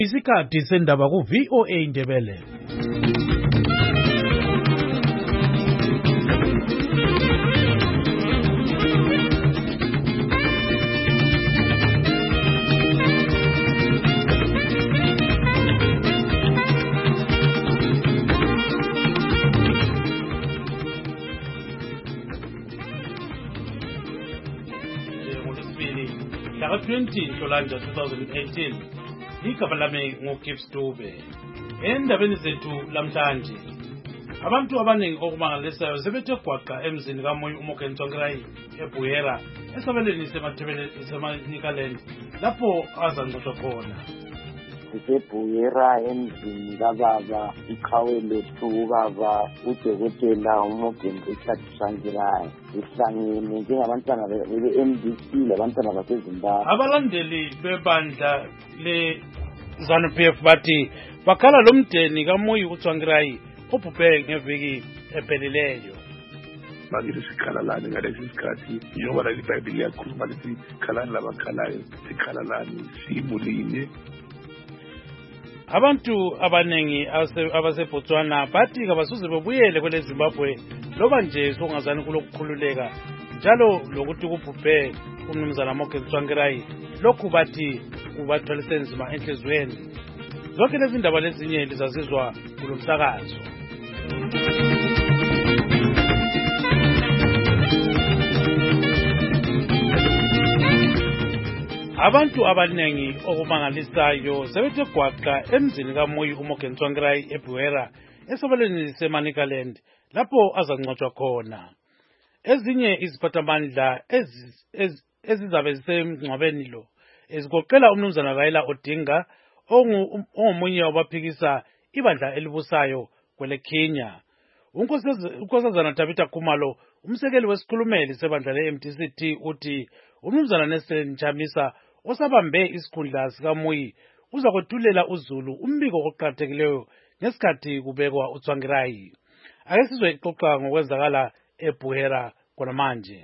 Isikhathi sendaba ku VOA Indebele. Ngaka 20 Nhlolanja 2018 igaba lami nguGibbs Dube. Endabeni zethu lamhlanje abantu abaningi okumangalisayo sebethe gwaqa emzini kaMoyo uMorgan Tsvangirai eBuyera esabeleni seManikaland lapho azanqotshwa khona. Buyera emzini kababa iqhawe lethu ubaba udokotela uMorgan Tsvangirai ihlangene njengabantwana be-MDC labantwana baseZimbabwe. Abalandeli bebandla le-ZANU-PF bathi bakhala lo mdeni kaMoyo uTsvangirai obhubhe ngeviki ephelileyo. Bakithi sikhalalani ngalesi sikhathi njengoba iBhayibheli liyakhuluma lithi khalani labakhalayo sikhalalani simuline. Abantu abanengi abaseBotswana bathi kabasuze bebuyele kwele Zimbabwe loba nje sokungazani kulokukhululeka njalo lokuthi kubhubhe umnumzana Morgan Tsvangirai lokhu bathi kubathwalise nzima enhlizweni. Zonke lezi ndaba lezinye lizazizwa kulomsakazo. Abantu abanengi okumangalisayo sebethe gwaqa emzini kaMoyo uMorgan Tsvangirai eBuyera esabeleni seManikaland lapho azanqotshwa khona. Ezinye iziphathamandla ezizabe zisemngcwabeni lo ezigoqela umnumzana Raila Odinga ongomunye wabaphikisa ibandla elibusayo kwele Kenya. Unkosazana Tabitha Khumalo umsekeli wesikhulumeli sebandla le-MDC uthi umnumzana Nelson Chamisa osabambe isikhundla sikaMoyo uzakwethulela uZulu umbiko oqhakathekileyo ngesikhathi kubekwa uTsvangirai. Ake sizwe ixoxa ngokwenzakala eBuyera khona manje.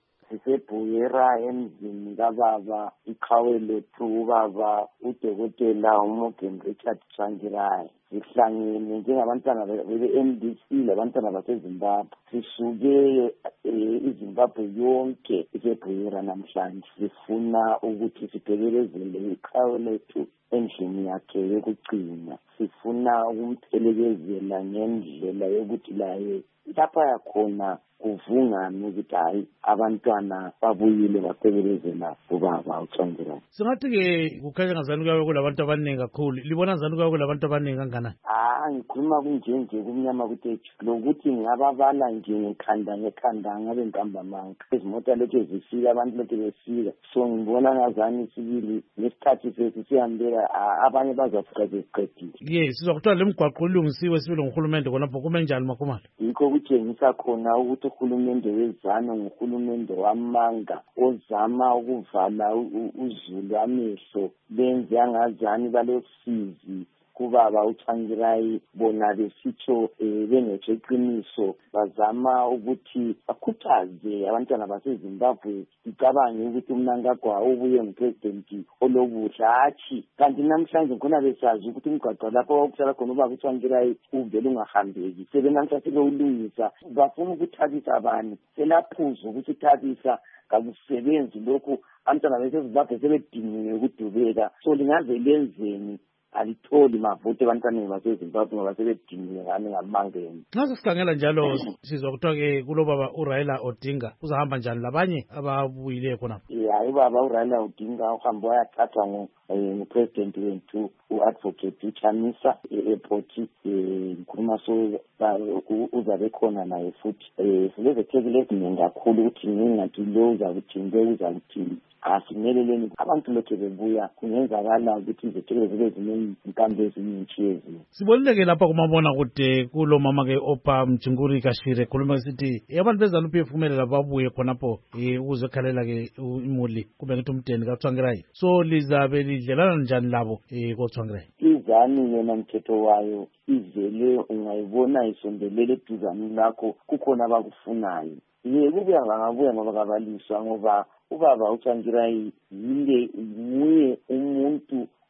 Buyera emzini kababa iqhawe lethu ubaba udokotela uMorgan Tsvangirai sihlangene njengabantwana be-MDC labantwana baseZimbabwe. Sisuke iZimbabwe yonke iseBuyera namhlanje sifuna ukuthi sibhekelezele iqhawe lethu endlini yakhe yokugcina. Sifuna ukumphelekezela ngendlela yokuthi laye lapha yakhona kuvungani ukuthi hayi abantwana babuyile baphekelezela ubaba uTsvangirai. Singathi-ke kukhanya ngazani kuyabe kulabantu abaningi kakhulu. Libona ngazani kuyabe kulabantu abaningi kangakanani? Ngikhuluma kunjenje kumnyama kutethu lokuthi ngababala nje ngekhanda ngabe ntambamanga. Izimota lethu zifika abantu lethu befika. So ngibona ngazani sibili nesikhathi sethu sihambela abanye bazafika beqedile. Yes, sizokuthiwa le mgwaqo ulungisiwe sibile nguhulumende khonapho kume njani Makhumalo? Yikho kutshengisa khona ukuthi uhulumende wezano nguhulumende wamanga ozama ukuvala uZulu amehlo benze angazani balosizi kubaba uTsvangirai bona besitsho bengethe iqiniso bazama ukuthi bakhuthaze abantwana baseZimbabwe icabange ukuthi uMnangagwa ubuye ngupresident olobuhla hatshi kanti namhlanje khona besazi ukuthi umgwaqo lapho okuhlala khona ubaba uTsvangirai uvele ungahambeki sebenamhlanje bewulungisa bafuna ukuthabisa abantu selaphuza ukuthi thabisa kakusebenzi lokhu abantwana baseZimbabwe sebediniwe ukudubeka so lingaze lenzeni alitholi mavuto ebantwaneni baseZimbabwe ngoba sebediniwe ngani ngamangeni. Nxa sikhangela njalo sizwa kuthiwa-ke kulobaba uRaila Odinga uzahamba njani labanye ababuyile khona? Hayi ubaba uRaila Odinga uhambe wayathathwa ngupresident wethu u-advocate uChamisa e-airport. Ngikhuluma so uzabe khona naye futhi silezethekile eziningi kakhulu ukuthi ngingathi lo uzakuthini lo uzakuthini. Asimeleleni abantu lokhu bebuya kungenzakala ukuthi izethekele zibe ziningi inkambo eziningi ezinye. Sibonile-ke lapha kumabona kude kulo mama-ke Opa Mjinguri Kashire khuluma sithi abantu beZANU-PF kumele lababuye khonapho ukuzokhalela-ke imuli kube ngithi umdeni kaTsvangirai. So lizabe lidlelana njani labo koTsvangirai? IZANU yona mthetho wayo izele ungayibona isondelele eduzane lakho kukhona abakufunayo. Kubuya bangabuya ngoba kabaliswa ngoba ubaba uTsvangirai nguye umuntu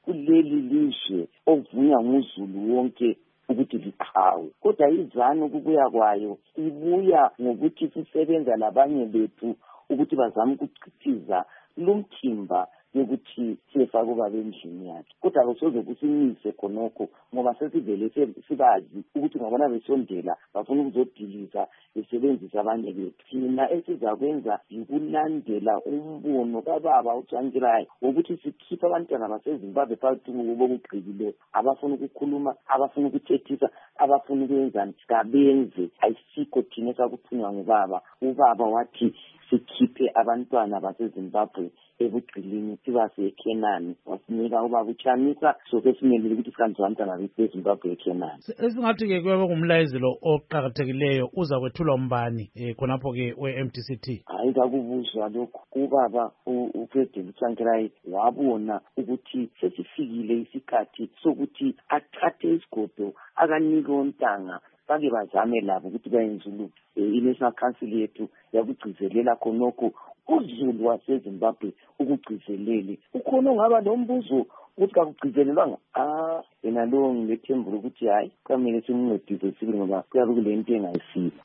kuleli lizwe ovunywa nguzulu wonke ukuthi liqhawe. Kodwa izanu kubuya kwayo ibuya ngokuthi sisebenza labanye bethu ukuthi bazame ukuchithiza lumthimba yokuthi siyefaka ubaba endlini yakhe. Kodwa akusoze kusimise khonokho ngoba sesivele sibazi ukuthi ngabona besondela bafuna ukuzodiliza besebenzisa abanye bethu. Thina esizakwenza yikulandela umbono kababa uTsvangirai wokuthi sikhiphe abantwana baseZimbabwe phakathi kokugqikileyo abafuna ukukhuluma, abafuna ukuthethisa, abafuna ukwenzani kabenze. Ayisikho thina esakuthunywa ngubaba. Ubaba wathi sikhiphe abantwana baseZimbabwe ebugqilini sibase eKenani, wasinika ubaba uChamisa soke simelele ukuthi sikanjwe abantwana beZimbabwe eKenani. Esingathi-ke kuyabe kumlayezelo oqakathekileyo uza kwethulwa umbani khonapho-ke we-MDCT? Hayi kakubuzwa lokhu. Ubaba uPresident Tsvangirai wabona ukuthi sesifikile isikhathi sokuthi athathe isigodo akanike ontanga bake bazame labo ukuthi bayenze uluphi. I-National Council yethu yakugcizelela khonokho uzulu waseZimbabwe ukugcizelele. Ukhona ongaba nombuzo ukuthi kakugcizelelwanga? Yena lo ngilethembu lokuthi hayi kumele simncedise sibili ngoba kuyabe kule nto engayisiyo.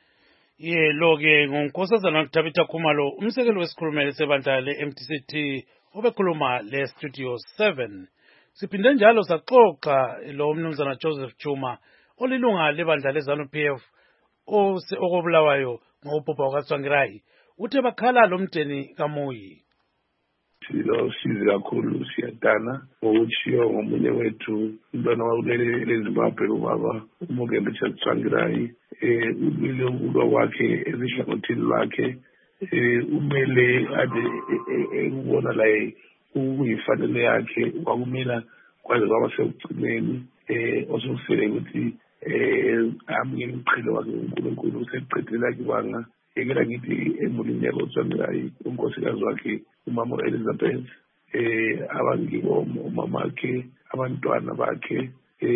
Lo-ke ngunkosazana Tabitha Khumalo, umsekeli wesikhulumeli sebandla le-MDCT obekhuluma le-Studio 7. Siphinde njalo saxoxa lo mnumzana Joseph Chuma olilunga lebandla leZANU-PF okobulawayo ngobhubha ukaTsvangirai. Uthe bakhala lo mdeni kaMuyi. Size kakhulu siyadana ngokutshiwo ngomunye wethu umntwana wakuleli eZimbabwe ubaba uMogembe Tsvangirai. Umile ukulwa kwakhe ezihlangothini lwakhe umele ade ekubona la ukuyifanele yakhe wakumela kwaze kwaba sekugcineni osokusele ukuthi amukele umqhele wakhe uNkulunkulu useqedela kibanga yekela ngithi emulini yakhe uTsvangirai unkosikazi wakhe umama Elizabeth abangibo umama wakhe abantwana bakhe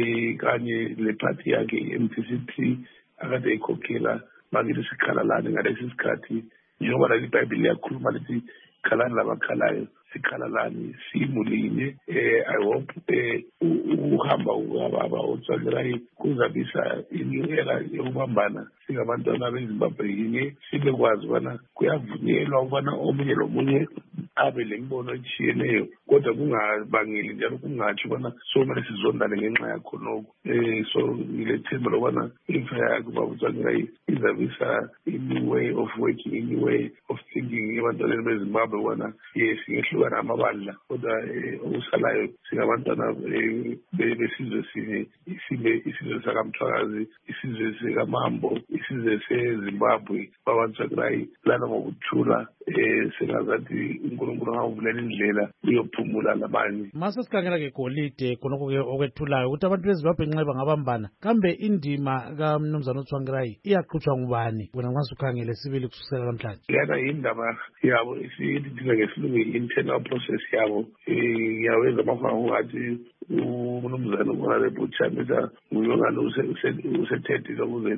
kanye lephathi yakhe i-MDCT akade eyikhokhela bakithi sikhalalane ngalesi sikhathi njengoba la iBhayibheli liyakhuluma lithi khalani labakhalayo sikhalalani simulinye. I hope ukuhamba kukababa uTsvangirai kuzabisa inyuela yokubambana singabantwana beZimbabwe yinye sibekwazi ubana kuyavunyelwa ukubana omunye lomunye abe lembono etshiyeneyo kodwa kungabangeli njalo kungatsho ubana somele sizondane ngenxa yakho lokho. So ngilethemba lokubana imfa yakhe ubaba uTsvangirai izabisa i-new way of working, i-new way of thinking ebantwaneni beZimbabwe ubana singehlukana amabandla kodwa okusalayo singabantwana besizwe sinye, isizwe sakaMthwakazi, isizwe sikaMambo, isizwe seZimbabwe. Baba Tsvangirai lana ngokuthula singazathi uNkulunkulu angavulela indlela uyophumula labanye. Mase sikhangela-ke golide khonokho-ke okwethulayo ukuthi abantu beZimbabwe nxa bangabambana kambe indima kamnumzana uTsvangirai iyaqhutshwa ngubani wena nxa sukhangele sibili kusukela namhlanje? Yana indaba yabo isiyidinga ngesilungu i-internal process yabo yawenza amafanga ungathi umnumzana uHonorable Chamisa nguyongalo usethethile ukuze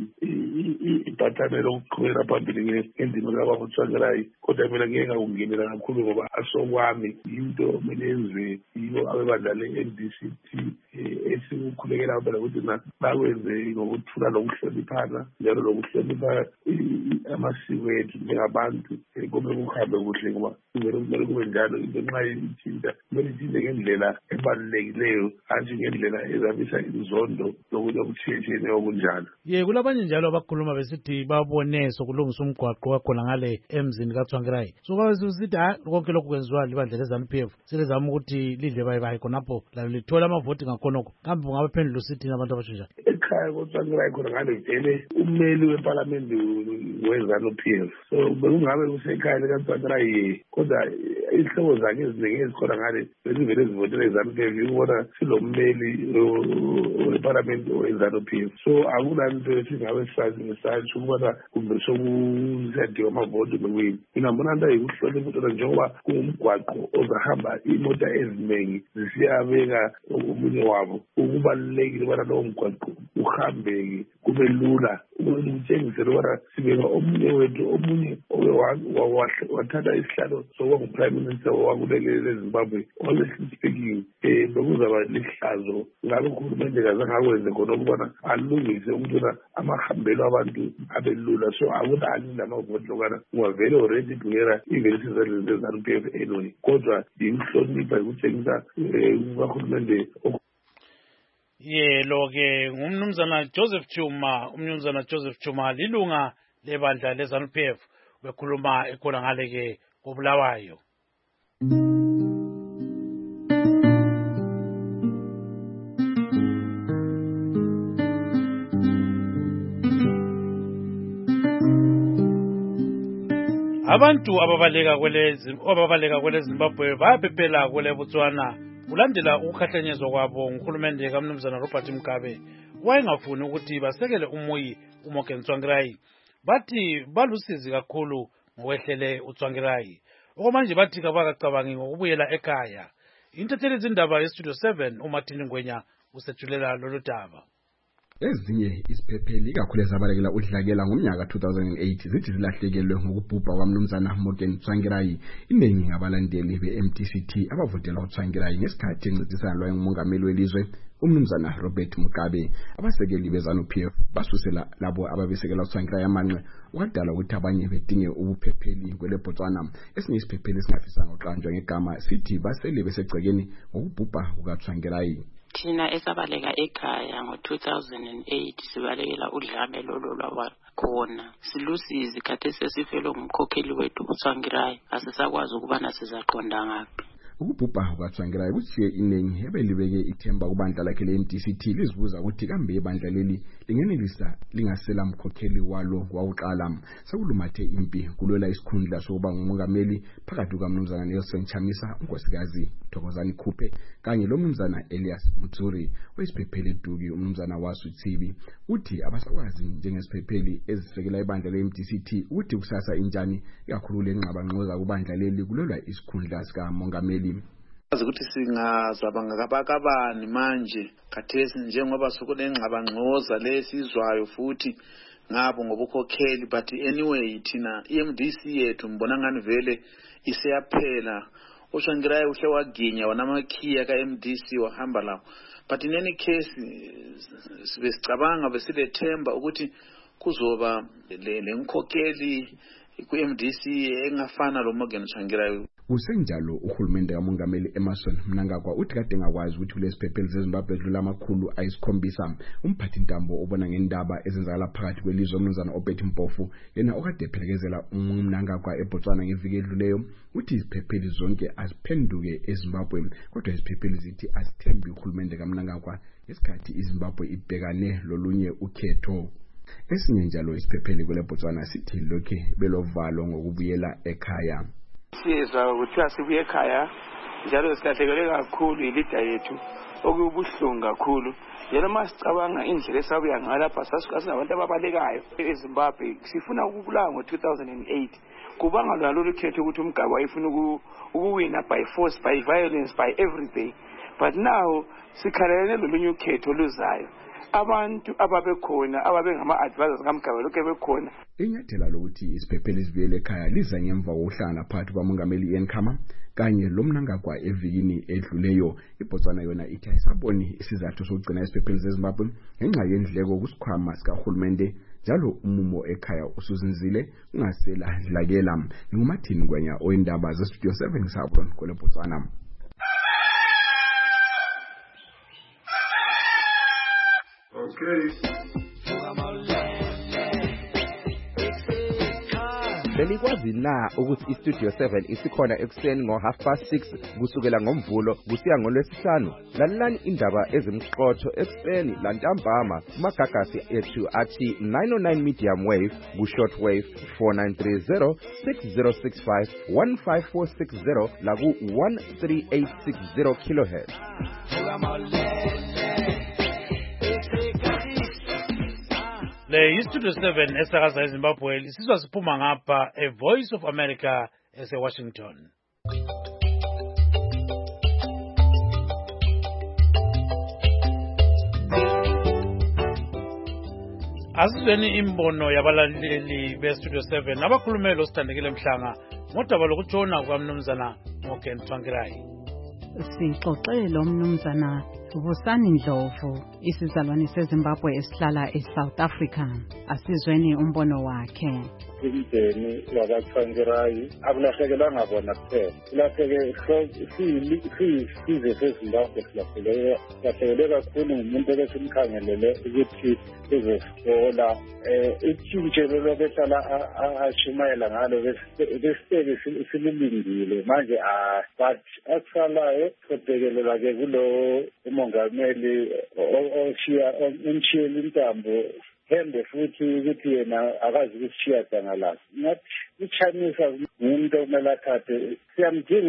ibhathane lokuqhubela phambili ngendima kababa uTsvangirai. Kodwa mina ngeke ngakungenela kakhulu ngoba asokwami into kumele yenziwe yibo abebandla le-MDCT esikukhulekela abantwana ukuthi bakwenze ngokuthula lokuhloniphana njalo lokuhlonipha amasiko ethu njengabantu kumele kuhambe kuhle ngoba kumele kube njalo into nxa ithinta kumele ithinte ngendlela ebalulekileyo hatshi ngendlela ezabisa inzondo lokunye okutshiyetshiyeneyo okunjalo. Kulabanye njalo abakhuluma besithi babone sokulungisa umgwaqo wakhona ngale emzini kaTsvangirai. So babesithi konke lokhu kwenziwa libandla leZANU-PF selezama ukuthi lidle bayibayi khonapho lalo lithola amavoti ngakhonokho kambe ungabaphendula usithini abantu abasho njalo? Ekhaya koTsvangirai khona ngale vele ummeli wePhalamende weZANU-PF, so bekungabe kusekhaya likaTsvangirai kodwa izihlobo zakhe eziningi ezikhona ngale bezivele zivotele iZANU-PF ukubona silommeli wePhalamende weZANU-PF. So akulanto esingabe satsho ukubana kumbe sokusiyadinga amavoti nokwini. Mina mbona nto ayikuhlonipha kodwa njengoba kungumgwaqo ozahamba imota eziningi zisiyabeka omunye wabo ukubalulekile ubana lowo mgwaqo uhambe kube lula ukutshengisa ukubana sibeka omunye wethu omunye wathatha isihlalo sokuba ngu-prime minister wakuleli eZimbabwe. Honestly speaking, bekuzaba lihlazo ngabe uhulumende kazange akwenze khona ukubana alungise ukuthola amahambelo abantu abelula. So akunani namavoti lokana ungavele already together even sizadlule ze-ZANU-PF anyway, kodwa yikuhlonipha yikutshengisa ukahulumende. Lo-ke ngumnumzana Joseph Chuma. Umnumzana Joseph Chuma lilunga lebandla le-ZANU-PF bekhuluma ekhona ngale-ke koBulawayo. Abantu ababaleka kwele Zimbabwe bayaphephela kwele Botswana ulandela ukukhahlanyezwa kwabo nguhulumende kaMnumzana Robert Mugabe wayengafuni ukuthi basekele umuyi uMorgan Tsvangirai. Bathi balusizi kakhulu ngokwehlele uTsvangirai. Okwamanje bathi kabakacabangi ngokubuyela ekhaya. Intatheli izindaba yeStudio 7 uMartin Ngwenya usethulela lolu daba. Ezinye isiphepheli kakhulu ezabalekela udlakela ngomnyaka 2008 zithi zilahlekelwe ngokubhubha kwaMnumzana Morgan Tsvangirai. Iningi ngabalandeli be-MDCT abavotela uTsvangirai ngesikhathi encedisana lowayengumongameli welizwe uMnumzana Robert Mugabe. Abasekeli be-ZANU-PF basusela labo ababesekela uTsvangirai amanqe ukadala ukuthi abanye bedinge ubuphepheli kwele Botswana. Esinye isiphepheli esingafisanga uqanjwa ngegama sithi basele besegcekeni ngokubhubha kukaTsvangirai. Thina esabaleka ekhaya ngo-2008 sibalekela udlame lolo lwakhona. Silusizi kade sesifelo ngumkhokheli wethu uTsvangirai, asisakwazi ukubana sizaqonda ngaphi. Ukubhubha kukaTsvangirai kuthiye iningi ebelibeke ithemba kubandla lakhe le-MDCT lizibuza ukuthi kambe ibandla leli lingenelisa lingasela mkhokheli walo wawuqala. Sekulumathe impi kulwela isikhundla sokuba ngumongameli phakathi kukaMnumzana Nelson Chamisa, unkosikazi Thokozani Khuphe kanye loMnumzana Elias Mutsuri. Oyisiphepheli eduki uMnumzana Wasu Tsibi uthi abasakwazi njengesiphepheli ezisekela ibandla le-MDCT ukuthi kusasa injani ikakhulu lenqabangqoza kubandla leli kulwela isikhundla sikamongameli. Ukuthi singazabanga kabakabani manje khathesi njengoba sokunengxabangxoza lesizwayo futhi ngabo ngobukhokheli, but anyway thina iMDC yethu mbona ngani vele iseyaphela. uTsvangirai uhle waginya wanamakhiya kaMDC wahamba lawo, but in any case sibesicabanga besilethemba ukuthi kuzoba lenkhokheli kuMDC engafana lo Morgan Tsvangirai. Kusenjalo uhulumende kamongameli Emmerson Mnangagwa uthi kade ngakwazi ukuthi kulesiphepheli zeZimbabwe dlula amakhulu ayisikhombisa. Umphathi ntambo obona ngendaba ezenzakala phakathi kwelizwe uMnumzana Obert Mpofu yena okade ephelekezela uMnangagwa eBotswana ngeviki edluleyo uthi iziphepheli zonke aziphenduke eZimbabwe, kodwa iziphepheli zithi azithembi uhulumende kaMnangagwa ngesikhathi iZimbabwe ibhekane lolunye ukhetho. Esinye njalo isiphepheli kwele Botswana sithi lokhe belovalo ngokubuyela ekhaya. Siyezwa ukuthi asibuye ekhaya njalo silahlekelwe kakhulu ilida yethu okubuhlungu kakhulu. Njalo masicabanga indlela esabuya ngalapha sasingabantu ababalekayo eZimbabwe sifuna ukubulawa ngo-2008 kubanga lolu khetho ukuthi uMgabe wayefuna ukuwina by force, by violence, by everything, but now sikhalelene lolunye ukhetho luzayo. Abantu ababekhona ababengama-advisors kaMgabe lokhu bekhona. Inyathela lokuthi isiphepheli sibuyele ekhaya liza ngemva kokuhlangana phakathi kwamongameli Ian Khama kanye loMnangagwa evikini edluleyo. iBotswana yona ithi ayisaboni isizathu sokugcina isiphepheli zeZimbabwe ngenxa yendleko kusikhwama sikahulumende, njalo umumo ekhaya usuzinzile ungasela dlakela. NguMartin Ngwenya oyindaba zeStudio 7 Sabron kwele Botswana. Belikwazi na ukuthi iStudio 7 isikhona ekuseni ngo6:30 kusukela ngoMvulo kusiya ngoLwesihlanu? Lalelani indaba ezimqotho ekuseni lantambama kumagagasi ethu athi 909 medium wave ku-short wave 4930 6065 15460 laku 13860 kHz. Le iStudio 7 esakaza eZimbabwe isizwa siphuma ngapha eVoice of America eseWashington. Asizweni imbono yabalaleli beStudio 7 abakhulumeli osithandekile Mhlanga ngodaba lokutshona kukaMnumzana Morgan Tsvangirai. Sixoxe lo Mnumzana Vusani Ndlovu, isizalwane seZimbabwe esihlala eSouth Africa. Asizweni umbono wakhe. Imdeni yabaTsvangirai akulahlekelanga bona kuphela, kulahleke siyisizwe seZimbabwe silahlekelwe kakhulu ngumuntu ebesimkhangelele ukuthi izosola itshintshelo lobehlala ashumayela ngalo besiteke sililindile manje but akusalayo sobekelela-ke kulo umongameli omshiyela intambo hembe futhi ukuthi yena akazi ukushiya dangalala. Ngathi ichanisa ngumuntu okumele athathe. Siyamdinga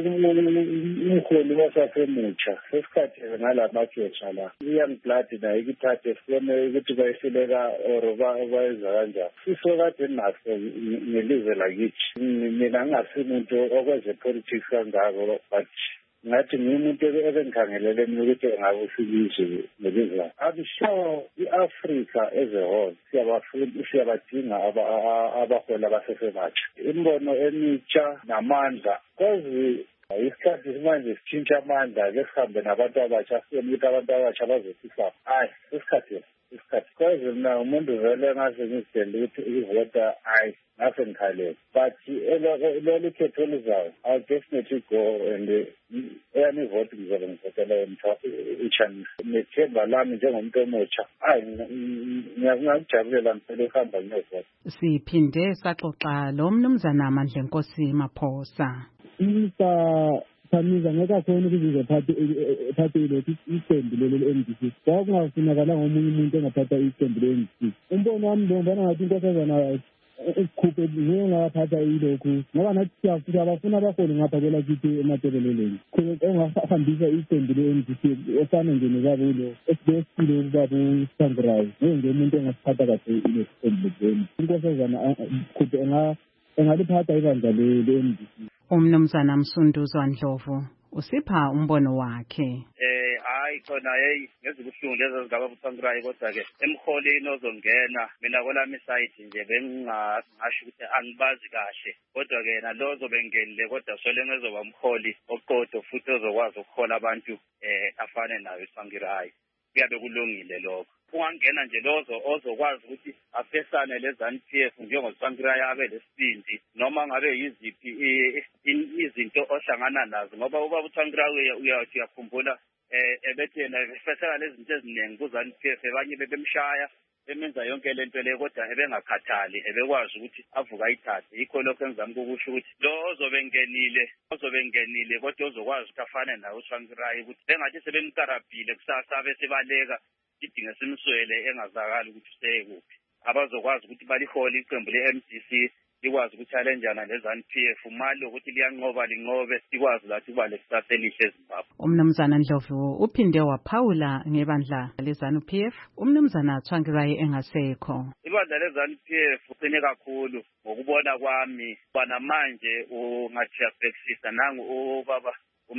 umholi wasemutsha sesikhathi ngalamajeshi la. Iyangiblood nayo ikithathe sibone ukuthi bayihleleka or bayenza kanjani. Sisokade naso ngelizwe lakithi. Mina ngingasimuntu okwenze politics kangako but ngathi ngumuntu ebengikhangelele mina ukuthi engakusikizwe nelizwe. I'm sure i-Africa as a whole siyabadinga abaholi abasesebatsha. Imbono emitsha namandla kwazi isikhathi manje sitshintsha amandla ke sihambe nabantu abatsha sibone ukuthi abantu abatsha bazosisa. Hayi isikhathi kwazi mina umuntu vele ngase ngizidende ukuthi ivota hayi ngase ngikhalele but lolu khetho oluzayo I'll definitely go and eyami vote ngizobe ngivotela iChinese nethemba lami njengomuntu omutsha hayi ngiyakujabulela ngifele uhamba ngiyovota. Siphinde saxoxa lo Mnumzana Mandlenkosi Maphosa. Thamiza ngeke akhona ukuziphatha ilothi iqembu le-MDC. Kwakungafunakala ngomunye umuntu engaphatha iqembu le-MDC. Umbono wami ngibona ngathi inkosazana isikhuphe ngiyengaphatha ilokhu ngoba nathi siyafuna abafuna abaholi ngapha kwelakithi ematebeleleni. Engahambisa iqembu le-MDC efana nje nekabulo esibesile ukuba kuTsvangirai njengomuntu engasiphatha kahle iqembu le-MDC. Inkosazana isikhuphe engaliphatha ibandla le-MDC. Umnumzana Msunduzwa Ndlovu usipha umbono wakhe. Hayi khona ngezibuhlungu lezi zingaba buTsvangirai kodwa ke emholeni ozongena mina kolami side nje bengingasho ukuthi angibazi kahle kodwa ke yena lo zobengenile kodwa sole ngezoba umholi oqotho futhi ozokwazi ukuhola abantu afane nayo uTsvangirai kuyabe kulungile lokho. Ungangena nje lozo ozokwazi ukuthi afesane leZANU-PF njengoTsvangirai abe lesibindi noma ngabe yiziphi izinto ohlangana nazo ngoba ubaba uTsvangirai uyathi uyakhumbula ebethi yena efesana lezinto eziningi kuZANU-PF abanye bebemshaya bemenza yonke lento le kodwa ebengakhathali ebekwazi ukuthi avuka ayithathe. Yikho lokho engizama ukusho ukuthi lo ozobengenile kodwa ozokwazi ukuthi afane naye uTsvangirai ukuthi bengathi sebemkarabhile kusasa bese baleka idinga simswele engazakala ukuthi useyekuphi. Abazokwazi ukuthi balihole iqembu le-MDC likwazi ukuchallengeana leZANU-PF mali ukuthi liyanqoba linqobe likwazi lathi kuba lekusasa elihle eZimbabwe. Umnumzana Ndlovu uphinde waphawula ngebandla leZANU-PF umnumzana Tsvangirai engasekho. Ibandla leZANU-PF uqine kakhulu ngokubona kwami kwanamanje ungathi yabhekisisa nangu ubaba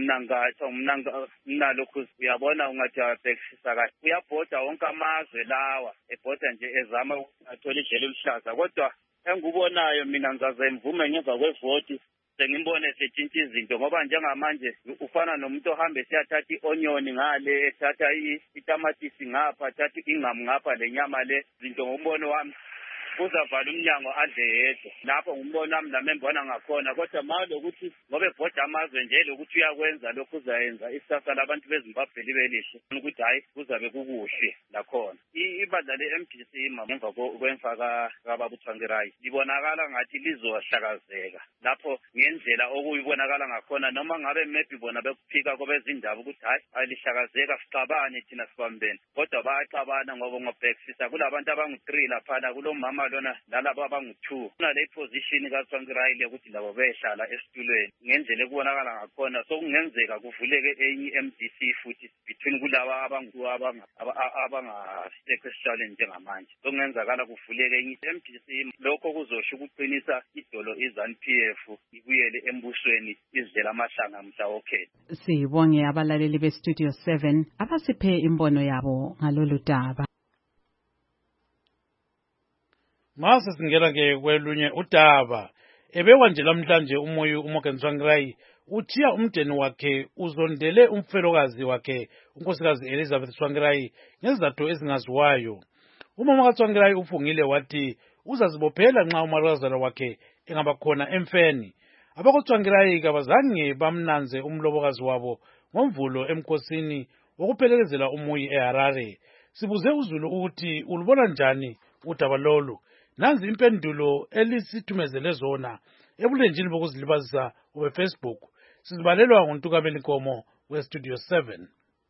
umnalokhu uyabona ungathi yabhekisisa kahle uyabhoda wonke amazwe lawa ebhoda nje ezama ukuthola idlela eluhlaza kodwa engubonayo mina ngizaze imvume ngemva kwevoti sengimbone setshintsha izinto ngoba njengamanje ufana nomuntu ohambe siyathatha i-onion ngale ethatha itamatisi ngapha athatha ingqamu ngapha lenyama le zinto ngombono wami uzavala umnyango adle yedwa lapho ngumbono wami nami embona ngakhona kodwa manje ukuthi ngoba ebhoda amazwe nje lokuthi uyakwenza lokhu uzayenza isasa labantu beZimbabwe libe lihle ukuthi hayi kuzabe kukuhle lakhona. Ibandla le-MDC ngemva kwemfaka kababa uTsvangirai libonakala ngathi lizohlakazeka lapho ngendlela okuyibonakala ngakhona noma ngabe maybe bona bekuphika kwabezindaba ukuthi hayi alihlakazeka sixabane thina sibambene kodwa bayaxabana ngoba ngobhekisisa kulabantu abangu-3 laphana kulomama lona lalabo abangu-2 kunale position kaTsvangirai lekuthi labo behlala esitulweni ngendlela ekubonakala ngakhona sokungenzeka kuvuleke enye i-MDC futhi between kulaba abangasekho esitshalweni njengamanje sokungenzakala kuvuleke enye i-MDC. Lokho kuzosho ukuqinisa idolo iZANU-PF ibuyele embusweni izidlela amahlanga mhla wokhetho. Sibonge abalaleli beStudio 7 abasiphe imbono yabo ngalolu daba. Mase singena ke kwelunye udaba ebekwa nje namhlanje umoyo uMorgan Tsvangirai uthiya umndeni wakhe uzondele umfelokazi wakhe unkosikazi Elizabeth Tsvangirai ngezizathu ezingaziwayo. Umama kaTsvangirai ufungile wathi uzazibophela nxa umalukazana wakhe engaba khona emfeni. AbakwaTsvangirai kabazange bamnanze umlobokazi wabo ngomvulo emkhosini wokuphelekezela umuyi eHarare. Sibuze uZulu ukuthi ulubona njani udaba lolu. Nanzi impendulo elisithumezele zona ebulenjini bokuzilibazisa Facebook. Sizibalelwa nguNtukameli Nkomo weStudio 7.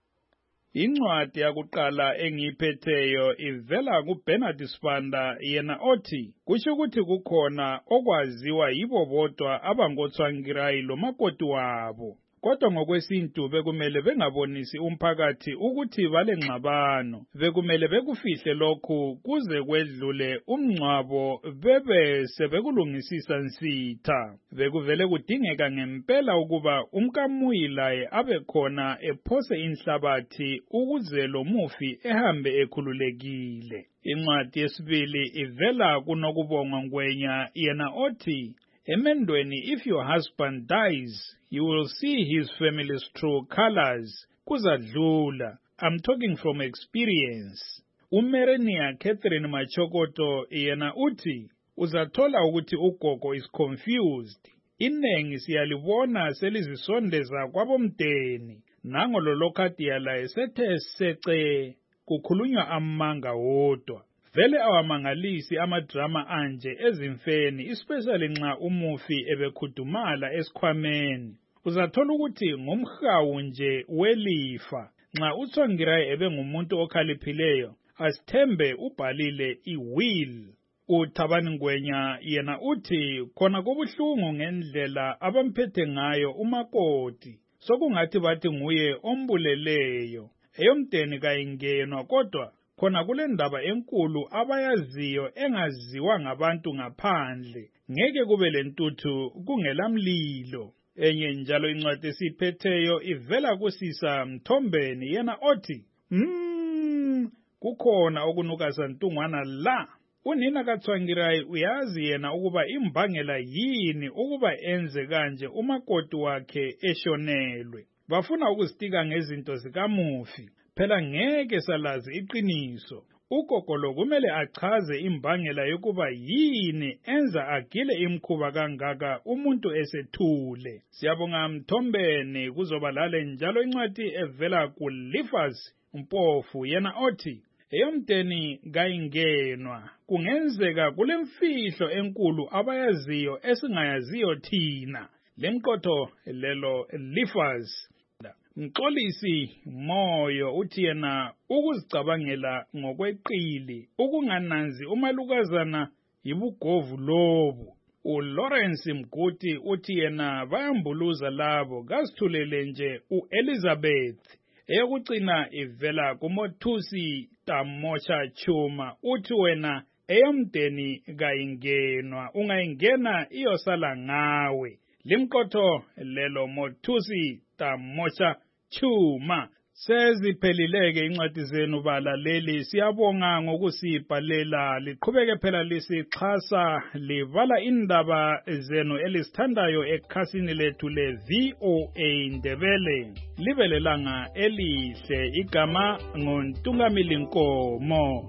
Incwadi yakuqala engiyiphetheyo ivela kuBernard Sibanda yena othi kusho ukuthi kukhona okwaziwa yibo bodwa abangoTsvangirai lomakoti wabo. Kodwa ngokwesintu bekumele bengabonisi umphakathi ukuthi balengxabano, bekumele bekufihle lokhu kuze kwedlule umngcwabo bebe sebekulungisisa nsitha. Bekuvele kudingeka ngempela ukuba umkamuyi laye abe khona ephose inhlabathi ukuze lo mufi ehambe ekhululekile. Incwadi yesibili ivela kuNokubongwa Ngwenya yena othi emendweni, if your husband dies, you will see his family's true colors. Kuzadlula. I'm talking from experience. Umerenia Catherine Machokoto yena uthi uzathola ukuthi ugogo is confused. Inengi siyalibona selizisondeza kwabomdeni. Nango lolokhadi laye sethe sece kukhulunywa amanga wodwa. Vele awamangalisi amadrama anje ezimfeni, especially nxa umufi ebekhudumala esikhwameni. Uzathola ukuthi ngumhawu nje welifa. Nxa uTsvangirai ebengumuntu okhaliphileyo, asithembe ubhalile iwill. uThabani Ngwenya yena uthi khona kubuhlungu ngendlela abamphethe ngayo umakoti. Sokungathi bathi nguye ombuleleyo. Eyomdeni kayingenwa kodwa khona kule ndaba enkulu abayaziyo engaziwa ngabantu ngaphandle. Ngeke kube lentuthu kungelamlilo. Enye njalo incwadi esiphetheyo ivela kusisa Mthombeni yena othi kukhona okunukaza ntungwana la. Unina kaTsvangirai uyazi yena ukuba imbangela yini ukuba enze kanje umakoti wakhe eshonelwe. Bafuna ukusitika ngezinto zikamufi. Phela ngeke salazi iqiniso. Ugogo lo kumele achaze imbangela yokuba yini enza agile imkhuba kangaka umuntu esethule. Siyabonga Mthombeni kuzoba lale njalo incwadi evela kuLifas Mpofu yena othi eyomdeni kayingenwa. Kungenzeka kulemfihlo enkulu abayaziyo esingayaziyo thina. Lemqotho lelo Lifas. Mxolisi Moyo uthi yena ukuzicabangela ngokweqili ukungananzi umalukazana yibugovu lobu. uLawrence Mguti uthi yena bayambuluza labo kasithulele nje uElizabeth. Eyokugcina ivela kuMothusi Tamocha Chuma uthi wena eyomdeni kayingenwa ungayingena iyosala ngawe. Limqotho lelo Mothusi Tamocha Chuma. Seziphelileke incwadi zenu balaleli, siyabonga ngokusibhalela. Liqhubeke phela lisixhasa livala indaba zenu elisithandayo ekhasini lethu le VOA Ndebele. Libe lelanga elihle. Igama nguNtungameli Nkomo.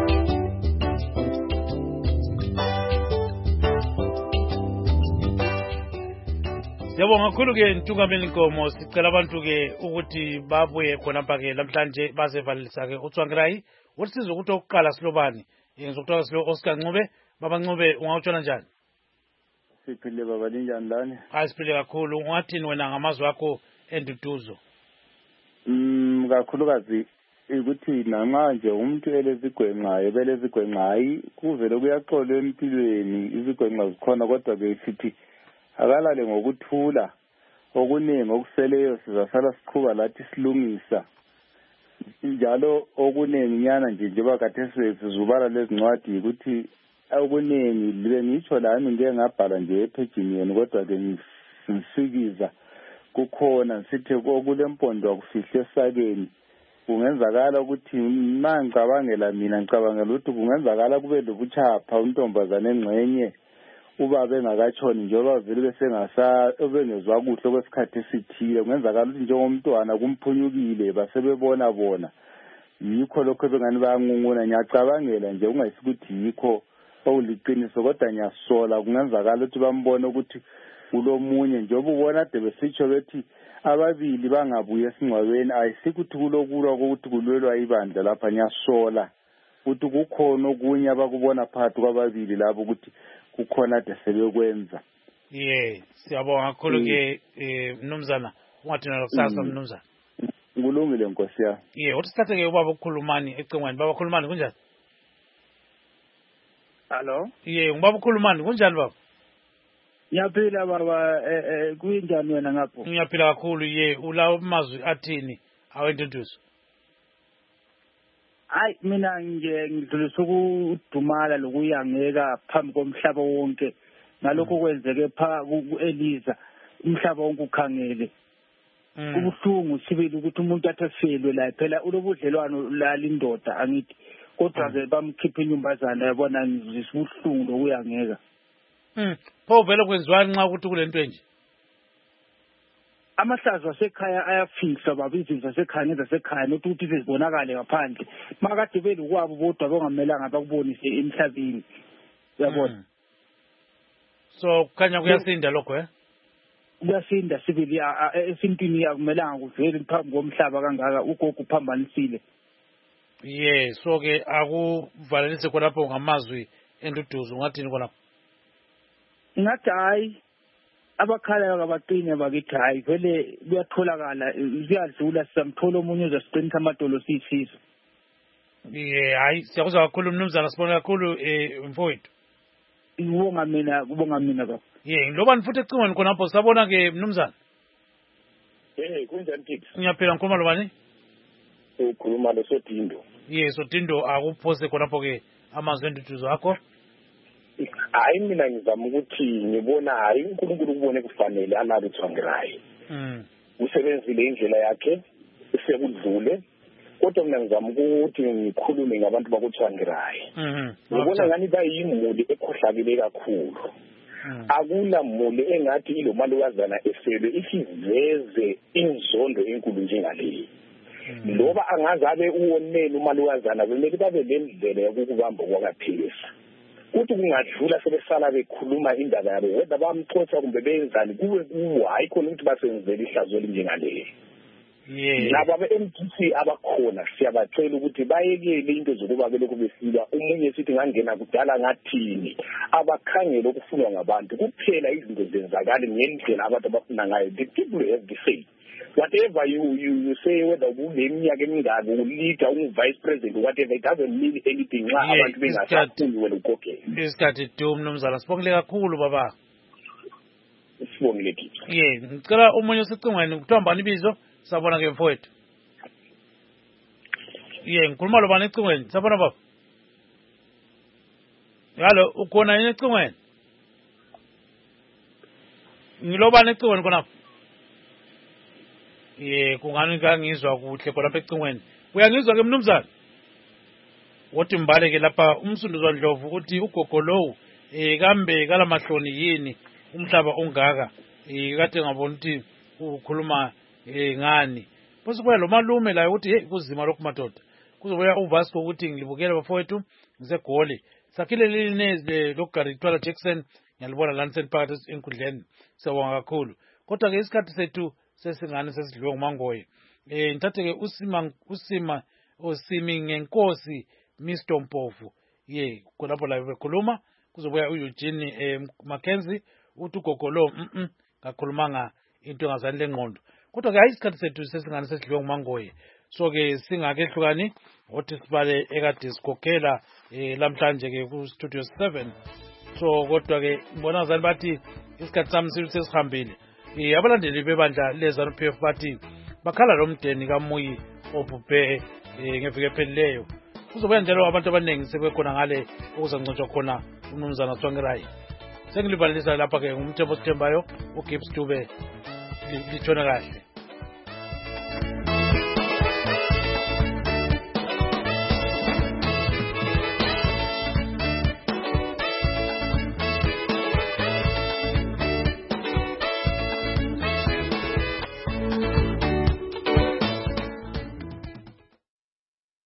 Siyabonga kakhulu ke Ntungameli Nkomo. Sicela abantu ke ukuthi babuye khonapha ke namhlanje bazevalisa ke uTsvangirai. Uthi sizokuthi okuqala silobani ngizokuthola silo Oscar Ncube. Baba Ncube ungawutshona njani? Siphile baba linjani lana? Siphile kakhulu. Ungathini wena ngamazwi akho enduduzo? Kakhulukazi ukuthi nanxa nje umuntu elezigwenqayo belezigwenqayi kuvele kuyaxola empilweni izigwenqa zikhona kodwa ke sithi akalale ngokuthula okuningi okuseleyo sizasala siqhuba lathi silungisa njalo okuningi nyana nje njengoba kade sizubala lezincwadi ukuthi okuningi libe ngitsho lami ngeke ngabhala nje ephejini yenu kodwa ke ngisikiza kukhona sithi okulempondo akufihle esakeni kungenzakala ukuthi mangicabangela mina ngicabangela ukuthi kungenzakala kube lobuchapha untombazane engcenye ubaba engakatshoni njengoba vele bengezwa kuhle kwesikhathi esithile kungenzakala ukuthi njengomntwana kumphunyukile basebebona bona yikho lokho bengani bayangunguna ngiyacabangela nje ungayisi ukuthi yikho okuliqiniso kodwa ngiyasola kungenzakala ukuthi bambone ukuthi kulomunye njengoba ubona ade besitsho bethi ababili bangabuye esingcwabeni ayisikuthi kulokulwa ukuthi kulwelwa ibandla lapha ngiyasola ukuthi kukhona okunye abakubona phakathi kwababili lapho ukuthi kukhona ade sebekwenza. Siyabonga kakhulu ke mnumzana ungathina lokusasa mnumzana. Kulungile Nkosi yami. Uthi sithathe ke ubaba ukhulumani ecingweni. Baba ukhulumani kunjani? Hello. Ubaba ukhulumani kunjani baba? Ngiyaphila baba kuyinjani wena ngapho? Ngiyaphila kakhulu ula umazwi athini awentuntuzo. Hayi mina nje ngidlulisa ukudumala lokuyangeka phambi komhlaba wonke ngalokho kwenzeke ku-Eliza umhlaba wonke ukhangele. Kubuhlungu sibili ukuthi umuntu athaselwe la phela ulobudlelwano lalindoda angithi kodwa ke bamkhipha inyumbazana yabona ngizisa ubuhlungu lokuyangeka. Pho vele kwenziwani nxa ukuthi kulento nje? Amahlazo asekhaya ayafisa baba izinto zasekhaya nezasekhaya nokuthi ukuthi zibonakale ngaphandle makade belukwabo bodwa bongamelanga bakubonise emhlabeni uyabona. So kukhanya kuyasinda lokho kuyasinda sibili esintwini akumelanga kuvele phambi komhlaba kangaka ugogo uphambanisile. So ke akuvalelise khonapho ngamazwi enduduzo ungathini khonapho? Ngathi hayi abakhalayo kabaqine bakithi hayi vele kuyatholakala ziyadlula sisamthola omunye ozasiqinisa amadolo siyisizwe. Hayi siyakuzwa kakhulu mnumzana sibona kakhulu mfowethu. Kubonga mina baba. Ngoba nifuthi ecingweni khonapho sabona ke mnumzana. Kunjani Tix? Ngiyaphila ngikhuluma lobani? Ukhuluma loSotindo. Sotindo akuphose khonapho ke amazwi enduduzo akho. Hayi mina ngizama ukuthi ngibona hayi uNkulunkulu kubone kufanele alale uThwangirayi. Usebenzile indlela yakhe usekudlule kodwa mina ngizama ukuthi ngikhulume ngabantu bakuThwangirayi. Ngibona ngani bayimuli ekhohlakele kakhulu. Akula muli engathi ilomalukazana esele isiveze inzondo enkulu njengaleyi. Loba angazabe uwonene umalukazana kumele babe lendlela yokubamba kwakaphilisa. Uthi kungadlula sebesala bekhuluma indaba yabo whether bamxotsha kumbe benzani kuwe hayi khona ukuthi basenzele ihlazo elinjengaleyo. Laba be-MDC abakhona siyabacela ukuthi bayekele into zokuba belokhu besilwa umunye sithi ngangena kudala ngathini abakhangela okufunwa ngabantu kuphela izinto zenzakala ngendlela abantu abafuna ngayo. The people have to say whatever you say whether kuleminyaka emingaki uleader vice president whatever it doesn't mean anything nxa abantu bengasakhuli wena ukhokhela. Isikhathi mnumzana sibongile kakhulu baba. Sibongile kithi. Ngicela umunye osicingweni kuthiwa mbani ibizo sabona ke mfowethu. Ngikhuluma lobani ecingweni sabona baba. Yalo ukhona yini ecingweni? Ngilobani ecingweni khonapho? Kungani ngangizwa kuhle khona lapha ecingweni. Uyangizwa ke mnumzana? Wothi mbale ke lapha umsunduzwa Ndlovu uthi ugogo lowo kambe kalamahloni yini umhlaba ongaka kade ngabona ukuthi ukhuluma ngani. Bese kuya lo malume la ukuthi kuzima lokhu madoda. Kuzobuya uVasco ukuthi ngilibukele bafowethu ngisegoli. Sakhile lilineze lokugari Thwala Jackson ngiyalibona la phakathi enkundleni. Siyabonga kakhulu. Kodwa ke isikhathi sethu sesingane sesidliwe ngumangoye. Ngithathe ke Usimi ngenkosi Mr Mpofu. Khonapho la bekhuluma kuzobuya uEugene Mackenzie uthi ugogolo ngakhulumanga into engazanile engqondo. Kodwa ke isikhathi sethu sesingane sesidliwe ngumangoye. So ke singakehlukani othi sibale ekade sikhokhela lamhlanje ke ku studio 7. So kodwa ke ngibona ngazani bathi isikhathi sami sesihambile. Abalandeli bebandla lezanu PF bathi bakhala lomdeni kaMuyi obhubhe ngeviki ephelileyo. Kuzobuya njalo abantu abaningi sebekhona ngale okuzangcotshwa khona umnumzana Thwangirayi. Sengilibalisa lapha ke ngumthembo sithembayo uGibbs Dube litshona kahle.